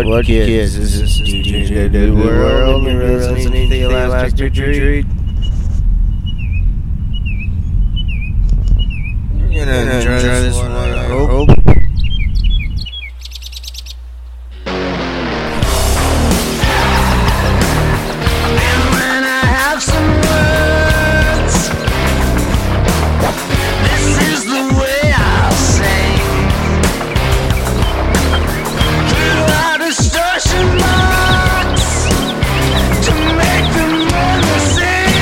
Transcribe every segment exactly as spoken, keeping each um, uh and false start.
What kids? Is this D J New World and you're listening to the Elastic Retreat? You're gonna enjoy this one, I hope. To make the mother sing.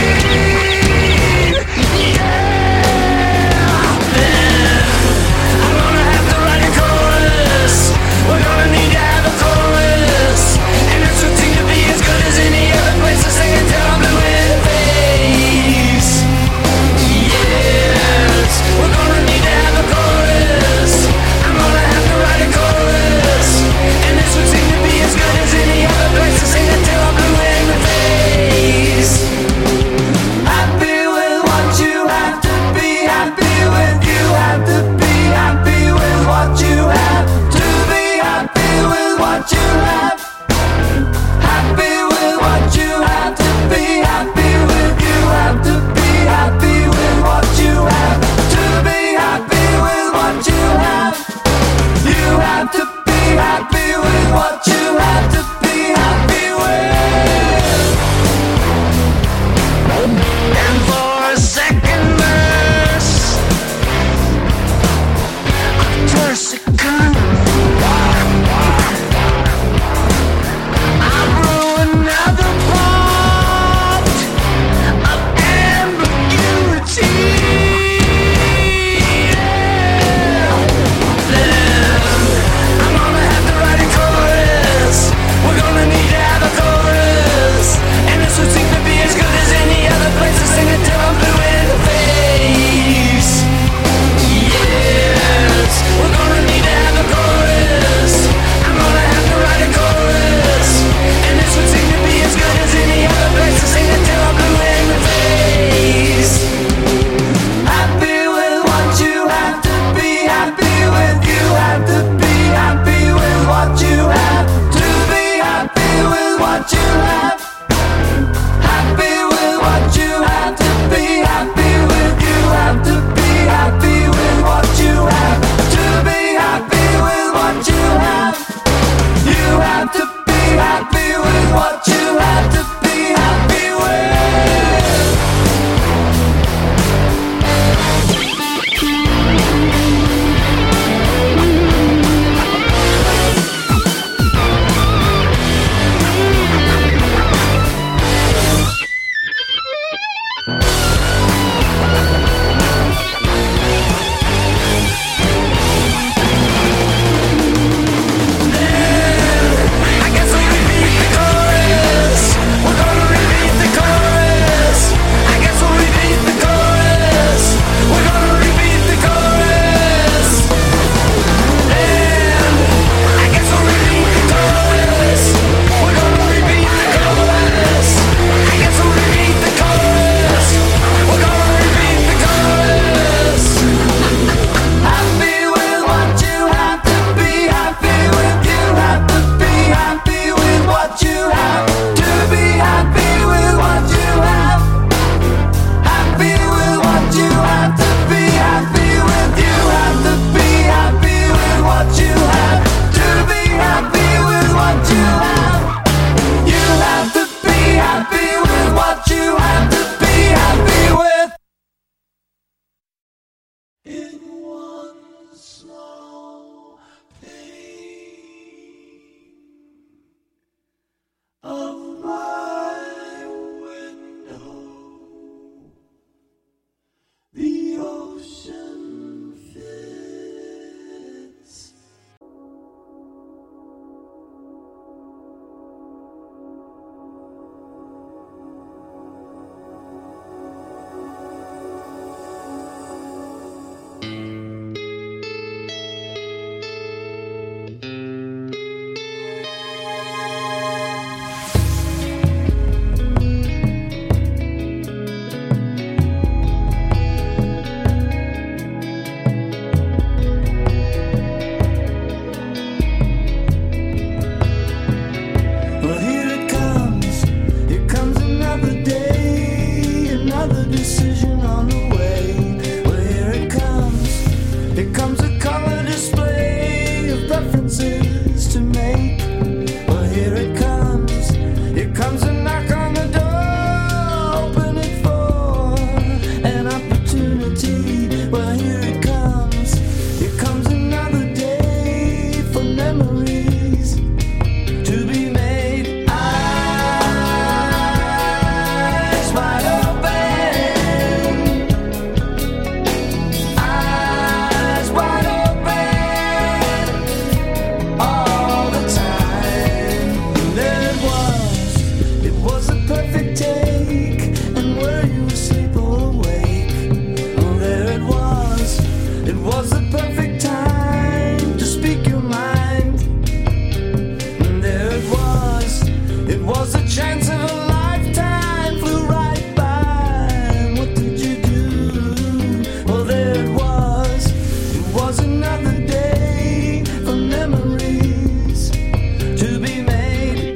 asleep or awake. Oh, there it was. It was the perfect time to speak your mind. And there it was. It was the chance of a lifetime. Flew right by. What did you do? Well, there it was. It was another day for memories to be made.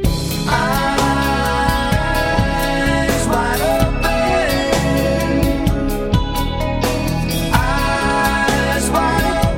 Eyes wide open. Eyes wide open.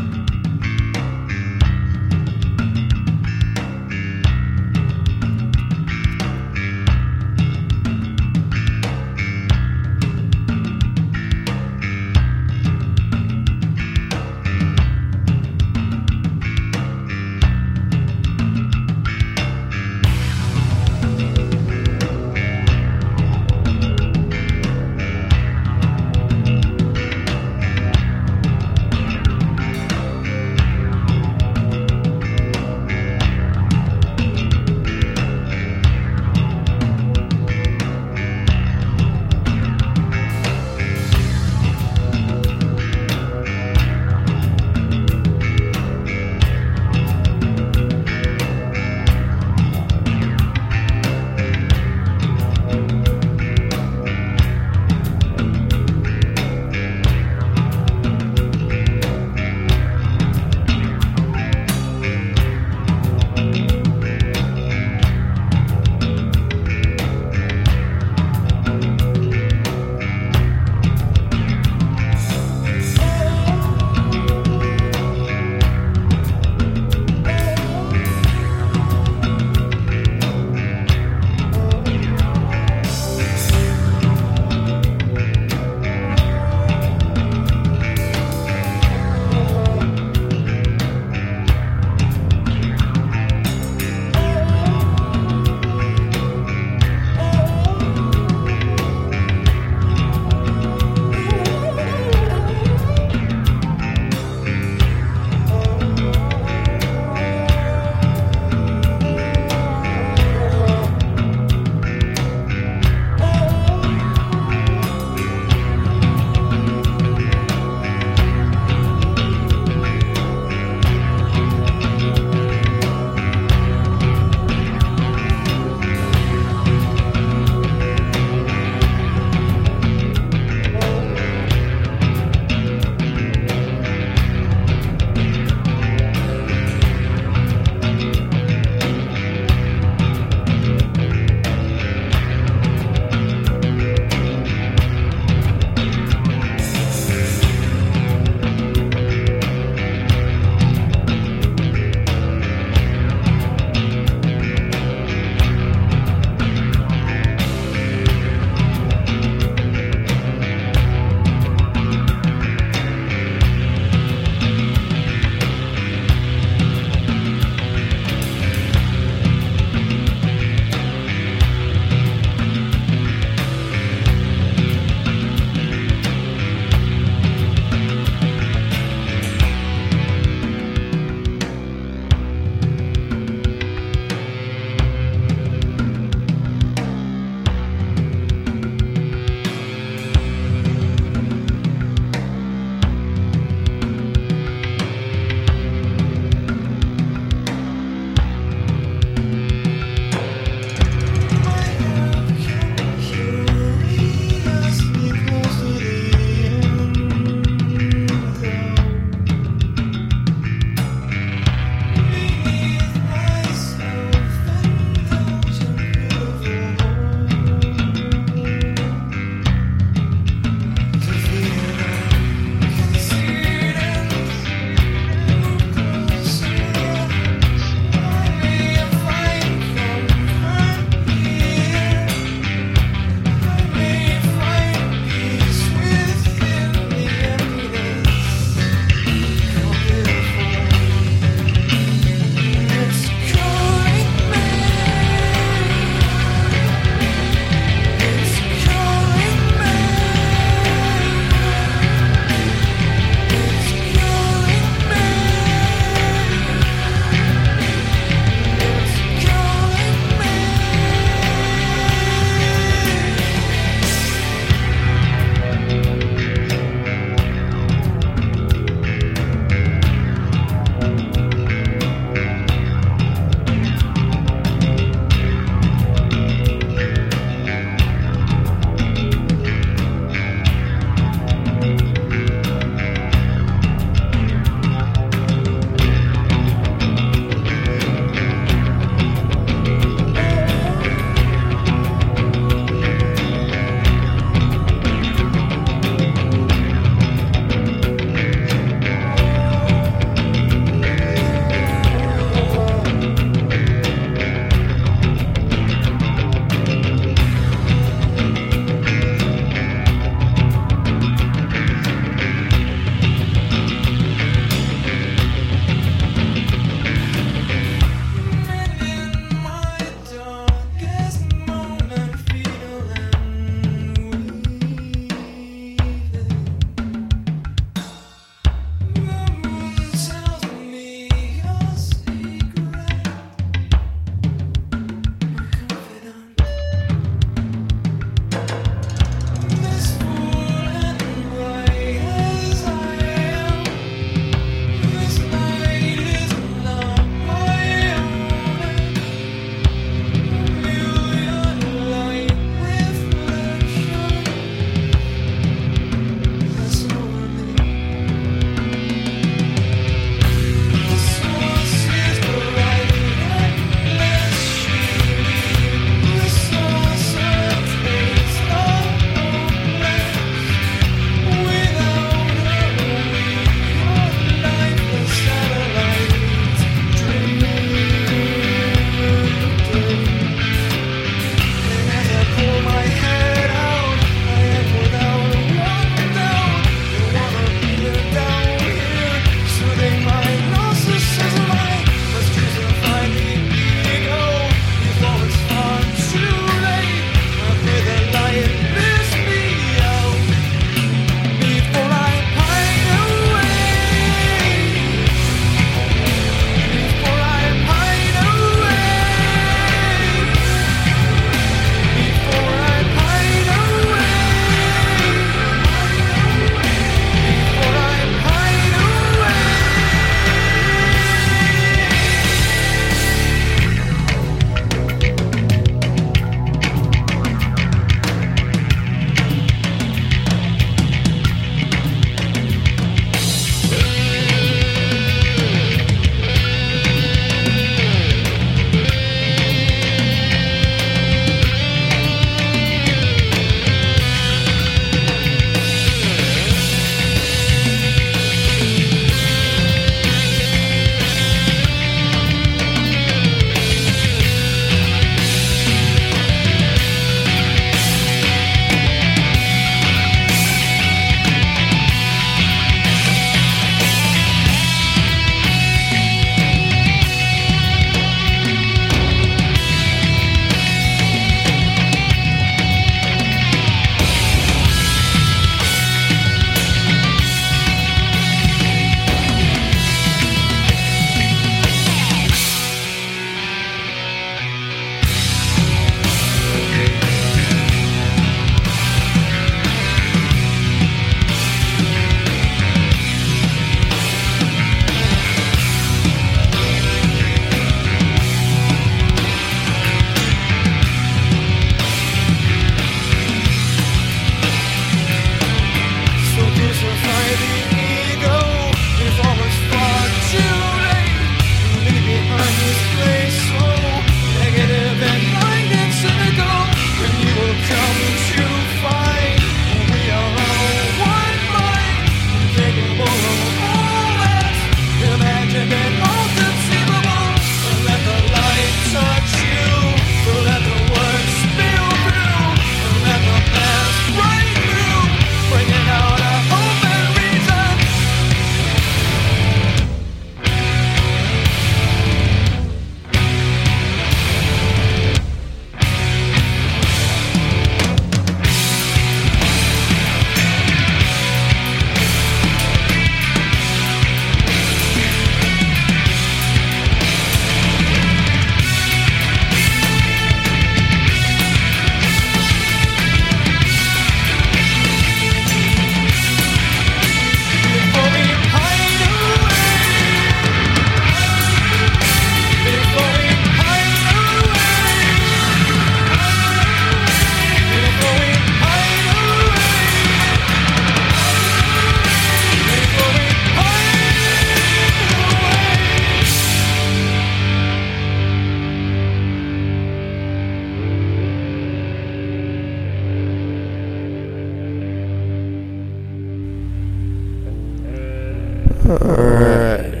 Alright.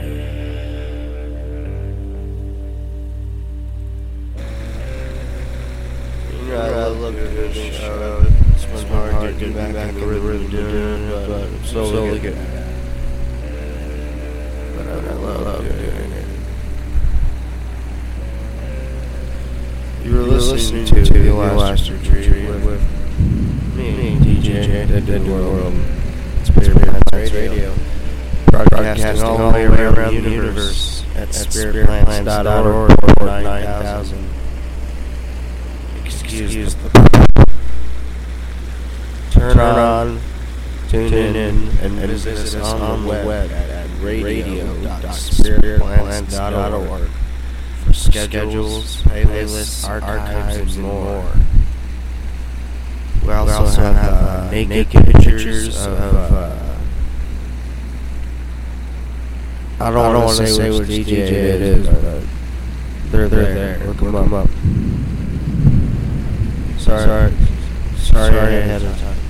You know, I love doing this show. It's been hard getting back into the rhythm of doing it, but I'm slowly getting at it. But I love doing it. You were listening to The Last Retreat with me, D J, Dead Dead World, Spirit Plants Radio. Broadcasting all the way around the universe at spirit plants dot org or nine thousand. Excuse the Turn on, tune in, and visit us on the web at radio dot spirit plants dot org for schedules, playlists, archives, and more. We also have uh, naked pictures of... Uh, I don't, don't want to say which D J it is, but uh, they're, they're there. Look them up. up. Sorry, sorry, sorry, sorry ahead of time.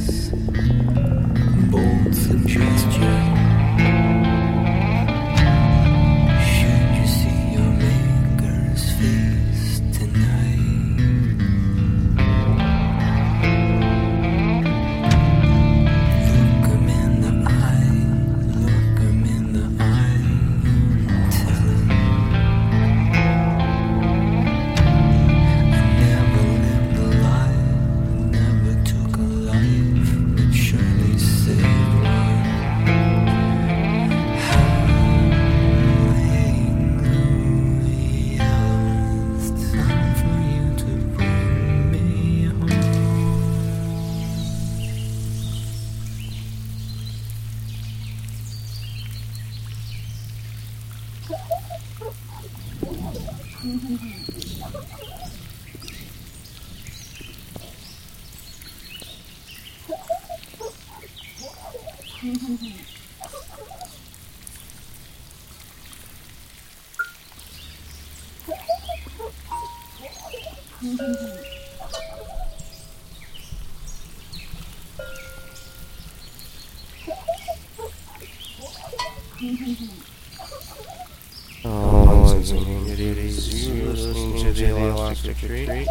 bold suggestion. Should you see your maker's face tonight? Look him in the eye, look him in the eye, tell him I never lived a life, never took a life, but surely saved one. Hallelujah, it's time for you to bring me home. Oh, it's it is you listening to the Elastic Tree.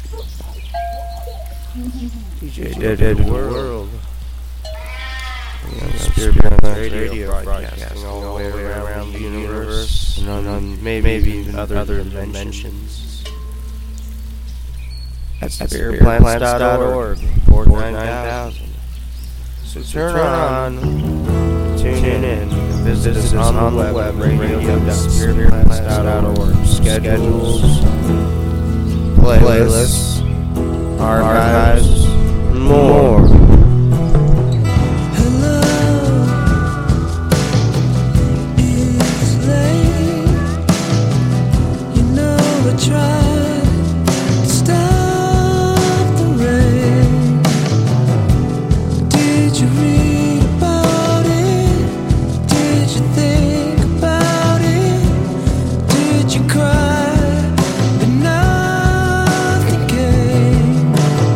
D J Dead Dead World. Spirit Plants Radio broadcasting all the way around the universe and on, on maybe, maybe even other, other dimensions. At spirit plants dot org, port nine thousand. So turn on, tune in, visit us on the web, radio dot spirit plants dot org. Schedules, playlists, archives, and more. Hello, it's late. You know I tried to stop the rain. Did you read about it? Did you think about it? Did you cry? But nothing came.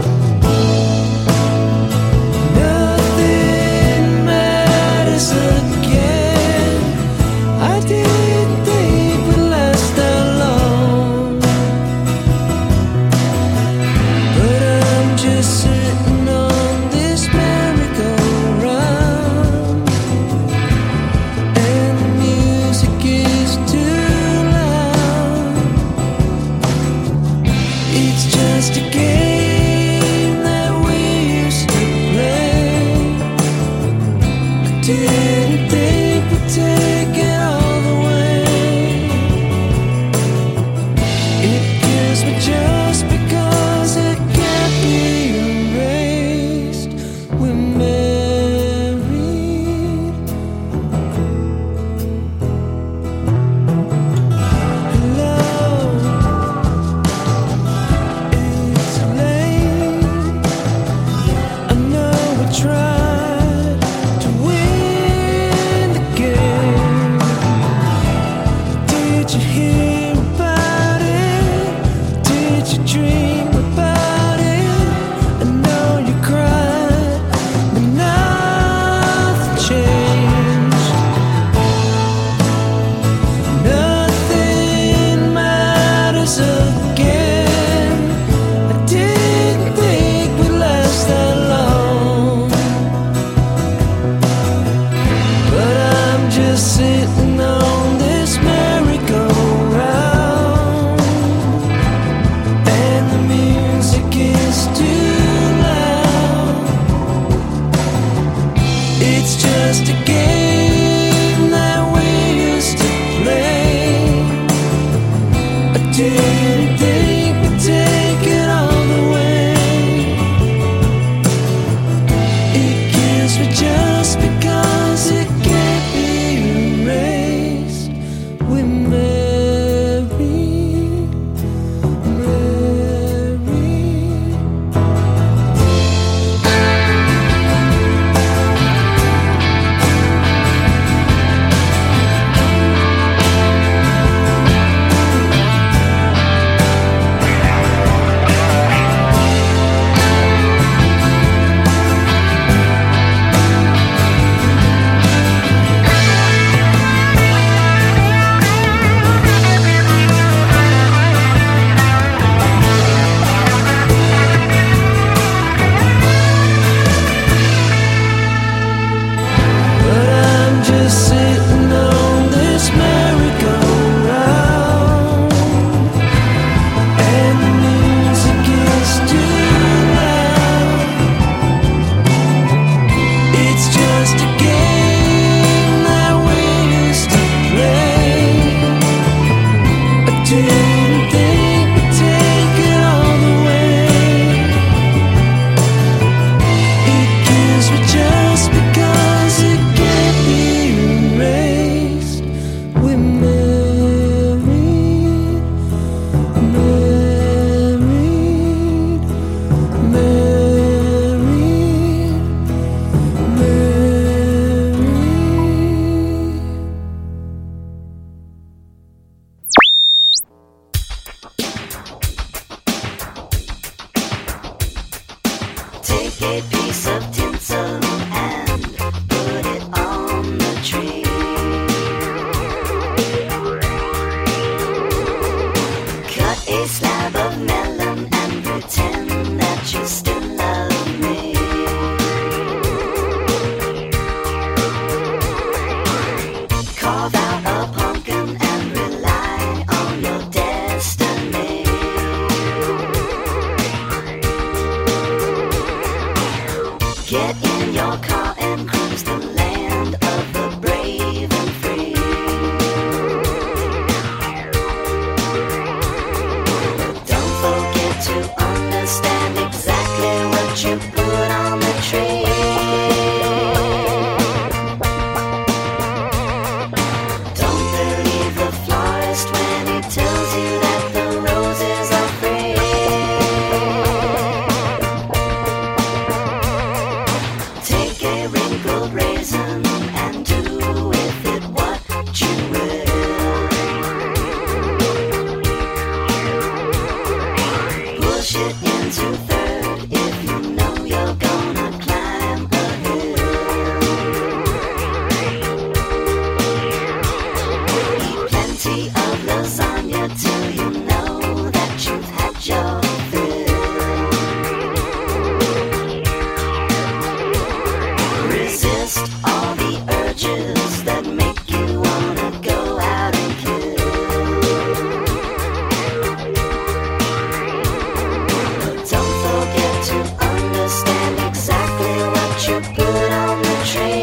Nothing matters again. I didn't think we'd last that long, but I'm just sitting on this merry-go-round, and the music is too loud. It's just a game that we used to play. I didn't think we'd take it all the way. It kills me just because it can't be erased. We're married. Hello, it's late. I know we tried to win the game. Did you hear about it? Did you dream about it? I know you cried, but nothing changed. Nothing matters again. I didn't think we'd last that long, but I'm just sitting on this merry-go-round, and the music is too loud. It's just a game that we used to play. I didn't think we'd take it all the way. It kills me just because it can't be erased. We're married, married. Get in your car and cruise the land of the brave and free. But don't forget to understand exactly what you put on the tree. Don't believe the florist when he tells you that the roses are free. Take a wrinkled raisin and do with it what you will. Push it into third if you know you're gonna climb a hill. Eat plenty of lasagna till you know that you've had your fill. Resist all the urges that make you wanna go out and kill. But don't forget to understand exactly what you put on the tree.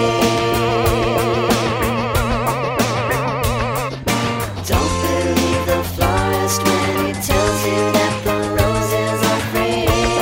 Don't believe the florist when he tells you that the roses are free.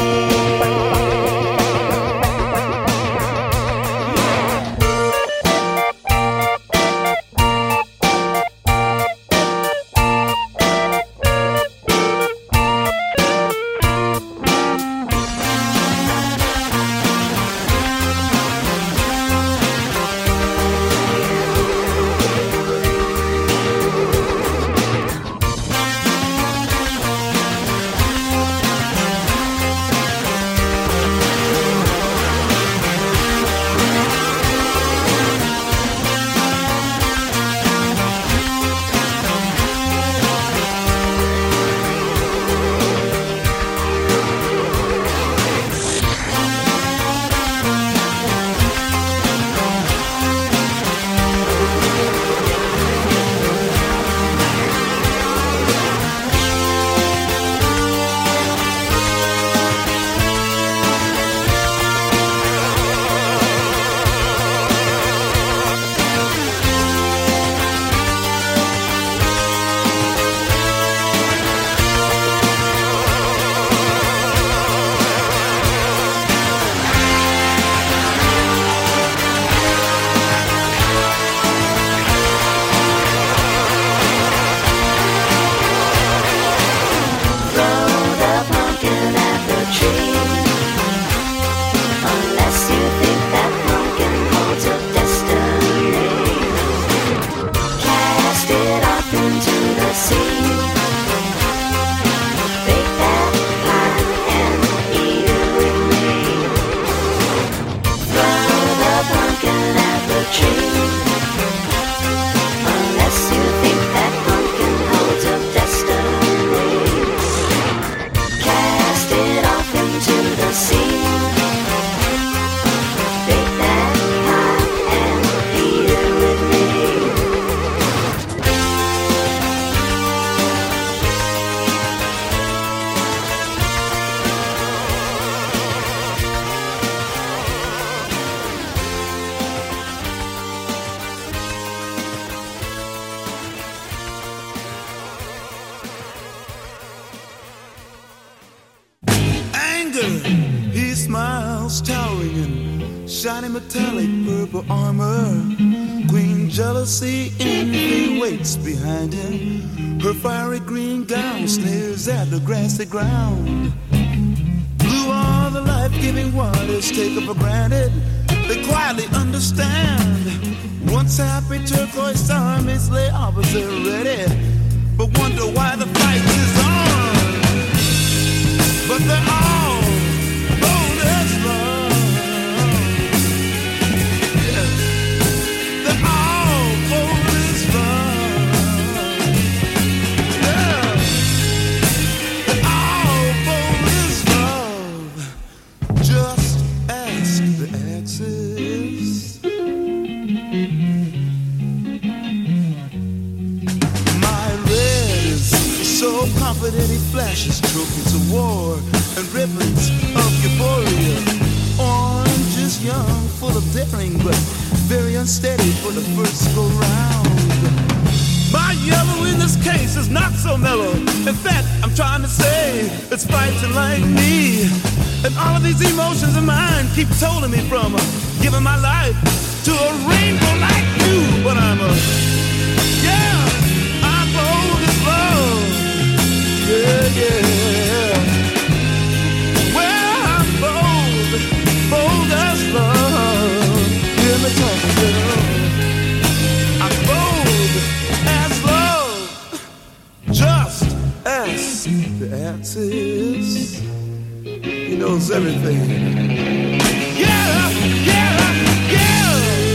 He smiles, towering in shiny metallic purple armor. Queen jealousy envy waits behind him. Her fiery green gown sneers at the grassy ground. Blue are the life-giving waters taken for granted. They quietly understand. Once happy turquoise armies lay opposite ready, but wonder why the fight is on. But they're all bold as love. Yeah. They're all bold as love. Yeah. They're all bold as love. Just ask the exes. My red is so confident he flashes trophies of war and ribbons of euphoria. Orange full of daring, but very unsteady for the first go round. My yellow in this case is not so mellow. In fact, I'm trying to say it's fighting like me. And all of these emotions of mine keep holding me from uh, giving my life to a rainbow like you. But I'm a, yeah, I'm bold as love. Yeah, yeah. Well, I'm bold, bold as love. Hear me talk, girl. I'm bold as love. Just ask the answers. He knows everything. Yeah, yeah, yeah.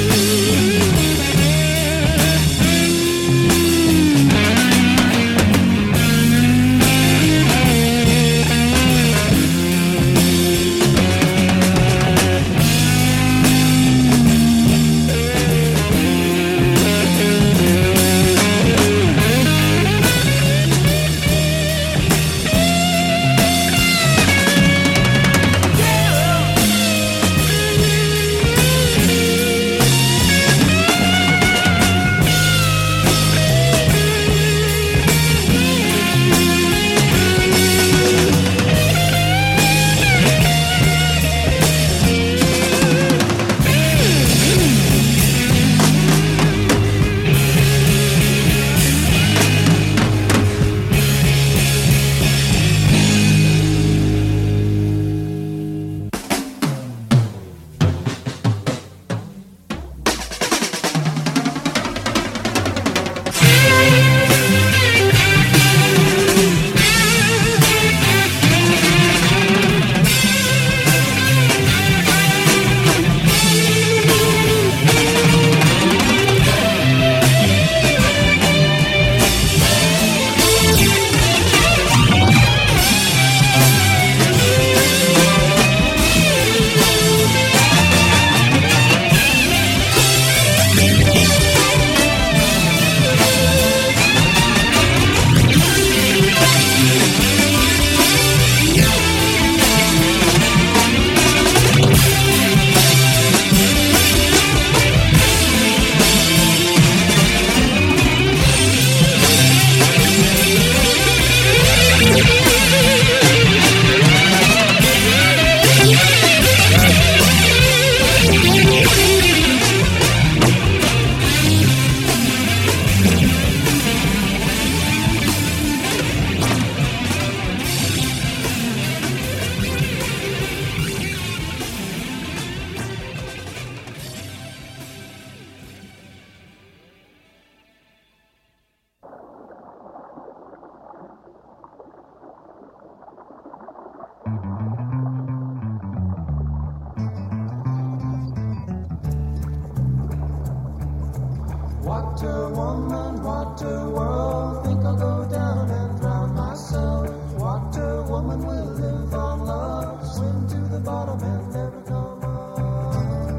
Water woman, water world, think I'll go down and drown myself. Water woman will live on love, swim to the bottom and never come up.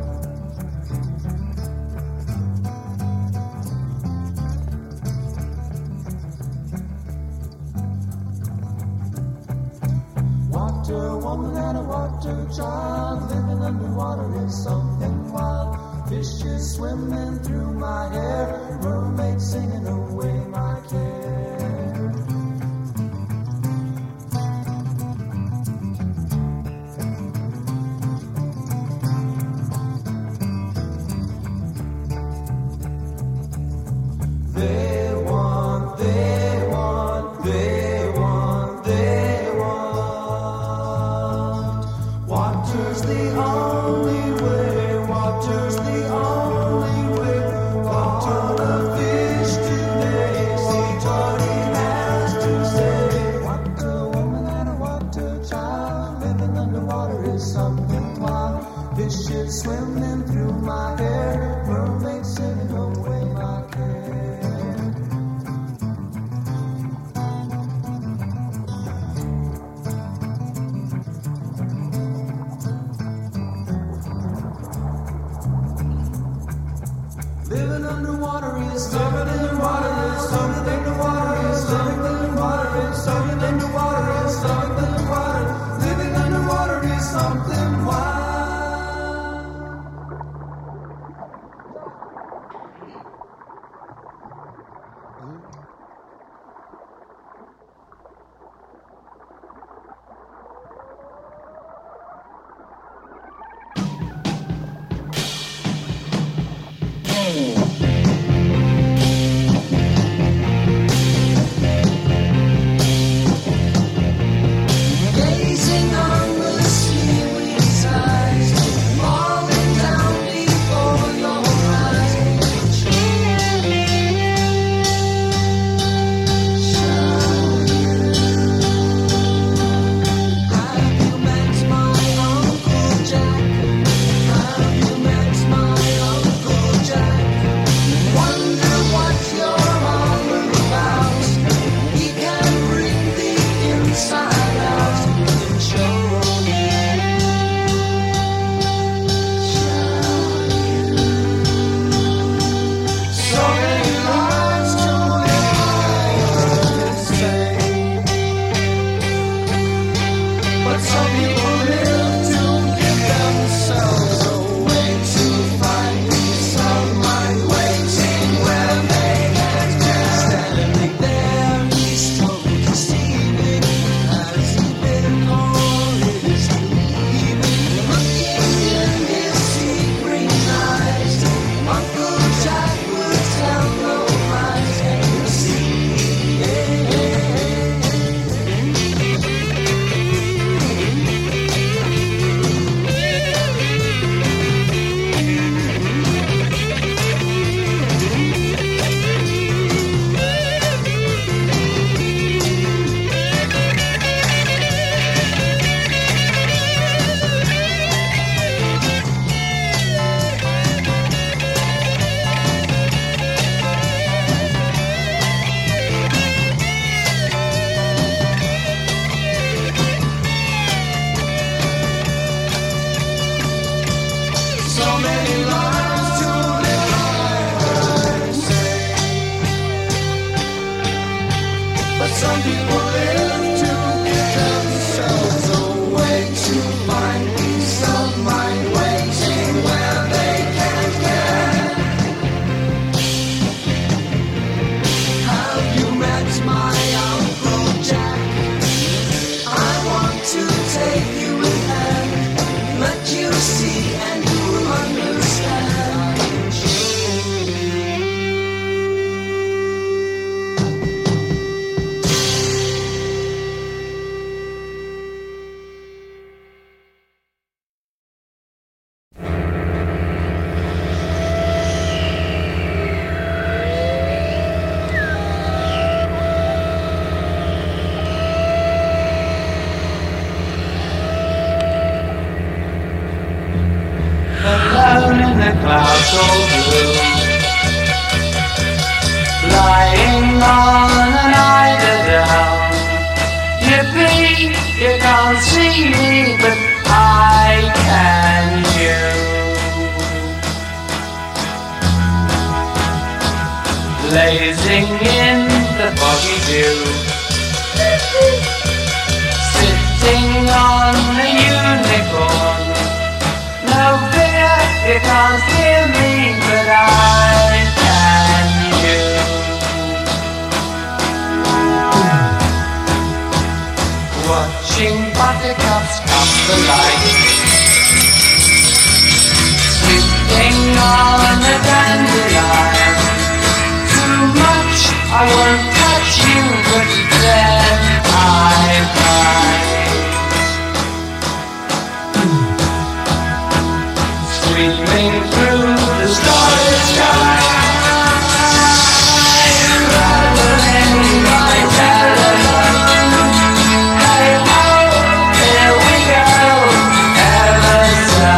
Water woman and a water child, living underwater is something wild. Fishes swimming through my hair, mermaids singing away my care. They want, they want, they want, they want. Water's the only way, water's the only way. Caught on a fish today, see Tony has to say. Water woman and a water child, living underwater is something wild. Fishes swimming through my hair, mermaids singing away my care. Living underwater is something underwater is something underwater is something underwater is something underwater is something underwater. Living underwater is something wild. many lives to live, I say. But some people live to give themselves away to find peace of mind, waiting where they can't get. Have you met my Uncle Jack? I want to take you in hand, let you see and you'll understand. Alone in the clouds so blue, lying on an eider down. Yippee, you can't see me, but I can you. Blazing in the foggy dew, sitting on the unicorn. No fear, you can't hear me, but I can you. Watching buttercups come to light, sitting on a dandelion. Too much, I won't touch you, but then I might. Streaming through the starry sky, rattling my telephone. Hey ho, here we go, ever so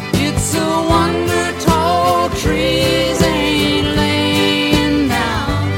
Trees ain't laying down.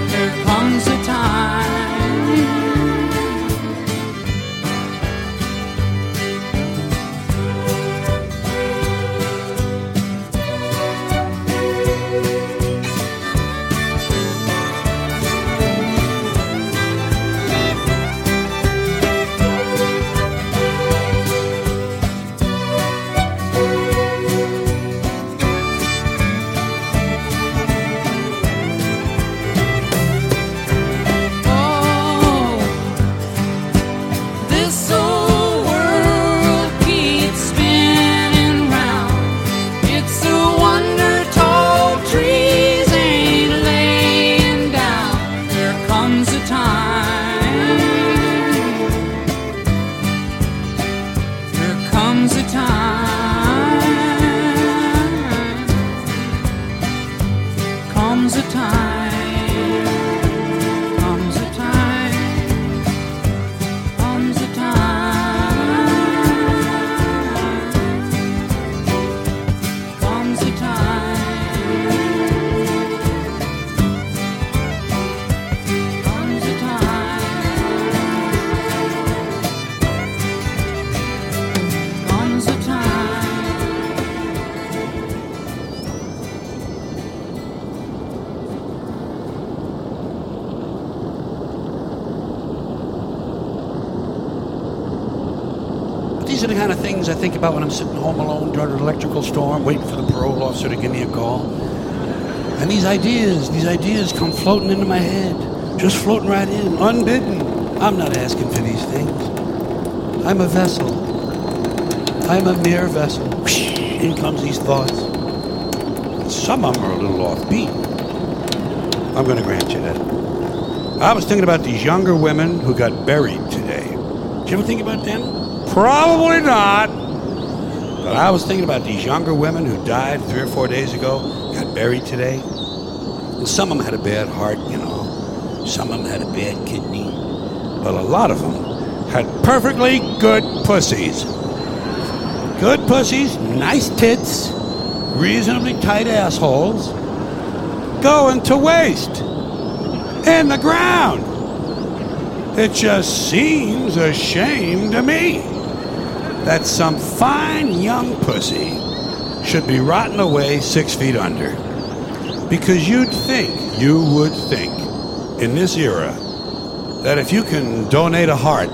are the kind of things I think about when I'm sitting home alone during an electrical storm, waiting for the parole officer to give me a call. And these ideas, these ideas come floating into my head, just floating right in, unbidden. I'm not asking for these things. I'm a vessel. I'm a mere vessel. In comes these thoughts. Some of them are a little offbeat. I'm going to grant you that. I was thinking about these younger women who got buried today. Did you ever think about them? Probably not. But I was thinking about these younger women who died three or four days ago, got buried today. And some of them had a bad heart, you know. Some of them had a bad kidney. But a lot of them had perfectly good pussies. Good pussies, nice tits, reasonably tight assholes, going to waste in the ground. It just seems a shame to me that some fine young pussy should be rotting away six feet under. Because you'd think, you would think, in this era, that if you can donate a heart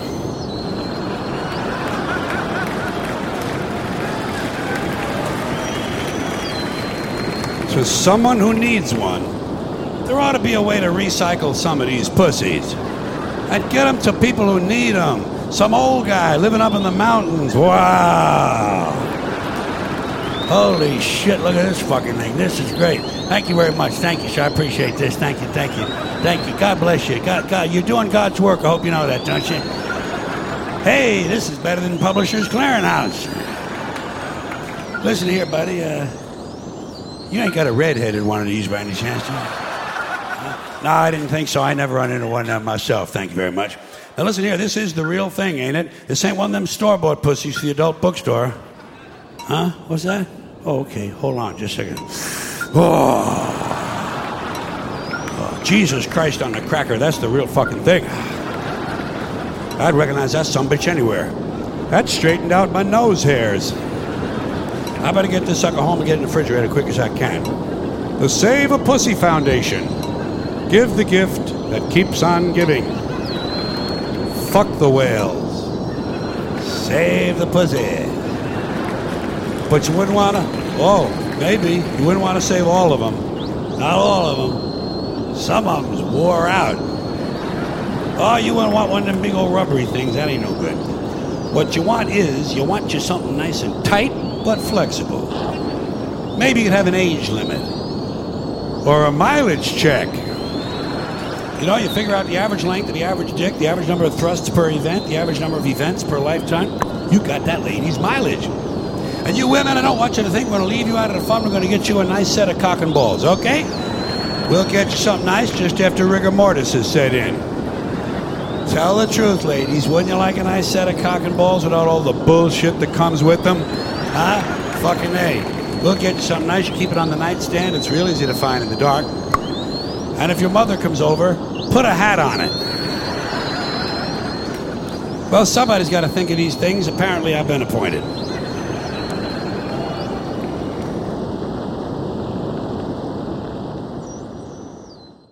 to someone who needs one, there ought to be a way to recycle some of these pussies and get them to people who need them. Some old guy living up in the mountains. Wow. Holy shit, look at this fucking thing. This is great. Thank you very much. Thank you, sir. I appreciate this. Thank you, thank you. Thank you. God bless you. God, God, you're doing God's work. I hope you know that, don't you? Hey, this is better than Publishers Clearinghouse. Listen here, buddy. Uh, you ain't got a redhead in one of these by any chance, do you? Uh, no, I didn't think so. I never run into one uh, myself. Thank you very much. Now, listen here. This is the real thing, ain't it? This ain't one of them store-bought pussies for the adult bookstore. Huh? What's that? Oh, okay. Hold on just a second. Oh. Oh, Jesus Christ on the cracker. That's the real fucking thing. I'd recognize that sumbitch anywhere. That straightened out my nose hairs. I better get this sucker home and get it in the refrigerator as quick as I can. The Save a Pussy Foundation. Give the gift that keeps on giving. Fuck the whales. Save the pussy. But you wouldn't want to... Oh, maybe. You wouldn't want to save all of them. Not all of them. Some of them's wore out. Oh, you wouldn't want one of them big old rubbery things. That ain't no good. What you want is, you want you something nice and tight, but flexible. Maybe you'd have an age limit. Or a mileage check. You know, you figure out the average length of the average dick, the average number of thrusts per event, the average number of events per lifetime. You got that lady's mileage. And you women, I don't want you to think we're going to leave you out of the fun. We're going to get you a nice set of cock and balls, okay? We'll get you something nice just after rigor mortis is set in. Tell the truth, ladies. Wouldn't you like a nice set of cock and balls without all the bullshit that comes with them? Huh? Fucking A. We'll get you something nice. You keep it on the nightstand. It's real easy to find in the dark. And if your mother comes over, put a hat on it. Well, somebody's got to think of these things. Apparently, I've been appointed.